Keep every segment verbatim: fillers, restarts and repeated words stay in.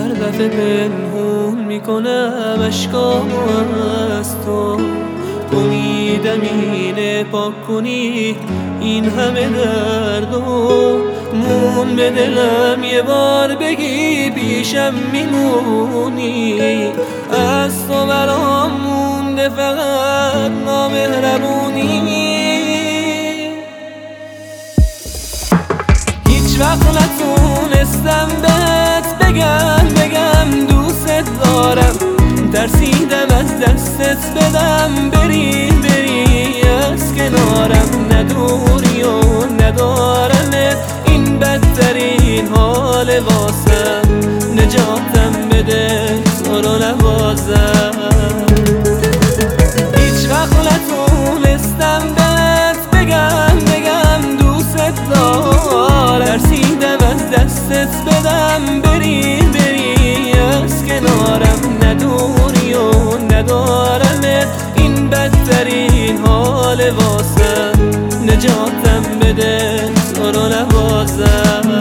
هر دفعه پنهون میکنم اشکامو از تو، امیدم اینه پاک کنی این همه دردو. مون به دلم یه بار بگی پیشم میمونی، از تو برام مونده فقط نامهربونی. هیچ وقت نتونستم بهت بگم بگم دوست دارم، ترسیدم از دستت بدم بری بری از کنارم. ندوری و ندارمت این بدترین حال واسم، نجاتم بده تو رو نوازم. هیچ وقت نتونستم بهت بگم بگم دوست دارم، ترسیدم از دستت بدم بری بری از کنارم. ندوری و ندارمت این بدترین حال واسم، نجاتم بده تو رو نوازم.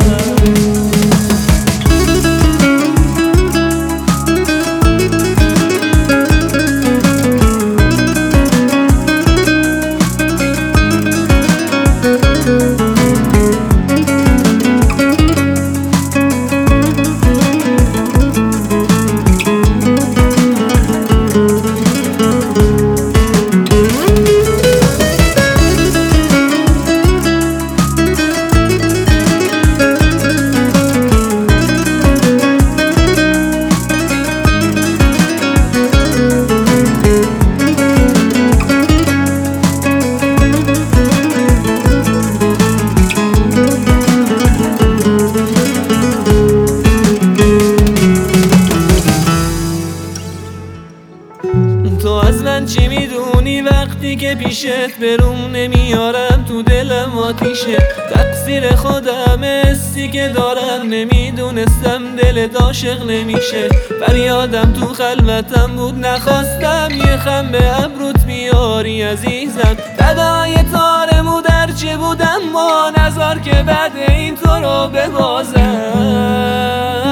تو از من چی میدونی وقتی که پیشت بروم نمیارم تو دلم آتیشه. تقصیر خودم استی که دارم، نمیدونستم دلت عاشق نمیشه. فریادم تو خلوتم بود نخواستم یه خم به ابروت بیاری عزیزم. فدای تارمو در چه بودم ما نظر که بعد این تو رو ببازم.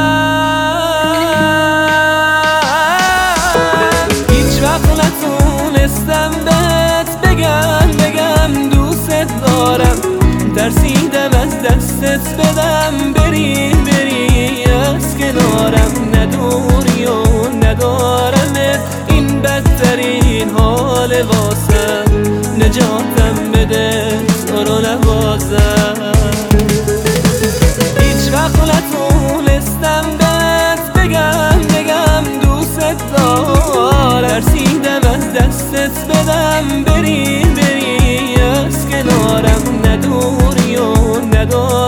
نتونستم بهت بگم بگم دوست دارم، ترسیدم از دستت بدم بری بری از کنارم. ندوری و ندارمت این بدترین حال واسم، نجاتم بده تو رو نوازم. هیچ وقت نتونستم بهت بگم بگم دوست دارم، ترسیدم از دستت بدم بری بری از کنارم. ندوری و ندارم